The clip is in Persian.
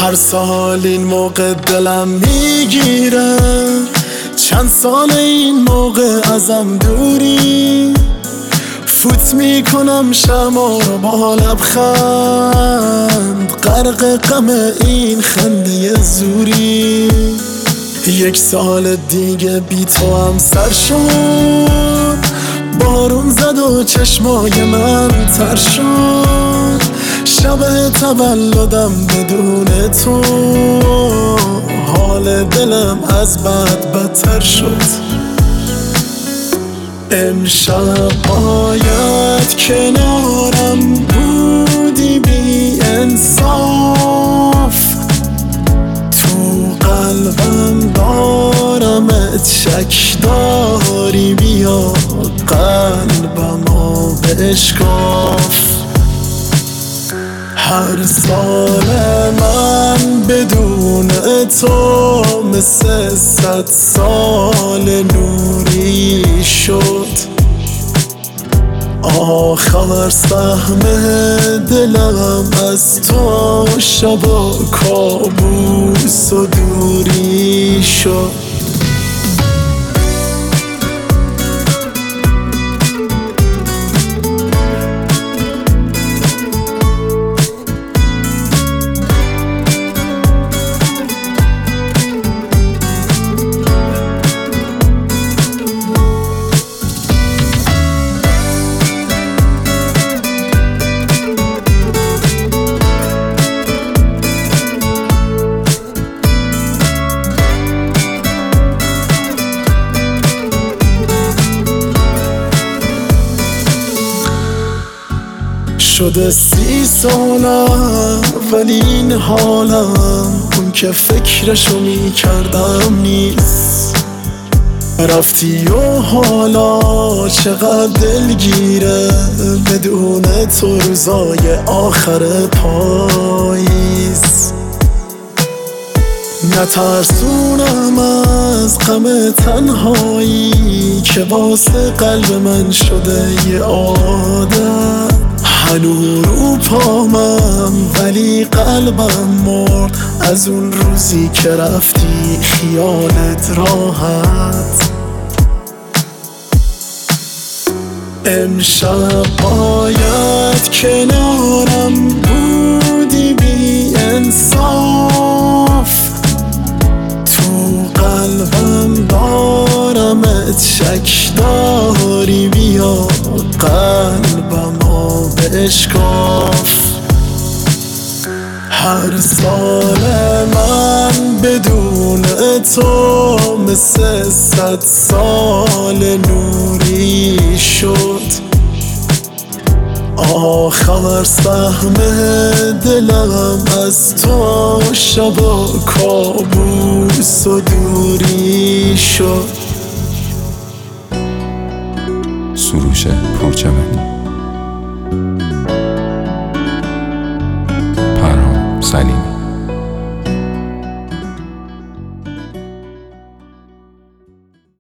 هر سال این موقع دلم میگیره، چند سال این موقع ازم دوری. فوت میکنم شمع رو با لبخند، غرق غم این خنده زوری. یک سال دیگه بی تو هم سر شد، بارون زد و چشمای من تر شد. شب تولدم بدون تو، حال دلم از بد بدتر شد. امشب باید کنارم بودی بی انصاف، تو قلبم دارمت شک داری، بیا قلبمو بشکاف. هر سال من بدون تو مثل 100 سال نوری شد. آخر سهم دلم از تو شب و کابوس و دوری شد. شده 30 سالم ولی این حالم اون که فکرشو میکردم نیست. رفتی و حالا چقدر دلگیره بدون تو روزای آخر پاییز. نترسونم از غم تنهایی که واسه قلب من شده یه عادت. هنوز رو پامم ولی قلبم مرد از اون روزی که رفتی خیالت راحت. امشب باید کنارم بودی بی انصاف، تو قلبم دارمت شک داری، بیا قلبمو بشکاف. هر سال من بدون تو مثل 100 سال نوری شد. آخر سهم دلم از تو شب و کابوس و دوری شد. سروش پرچمنی.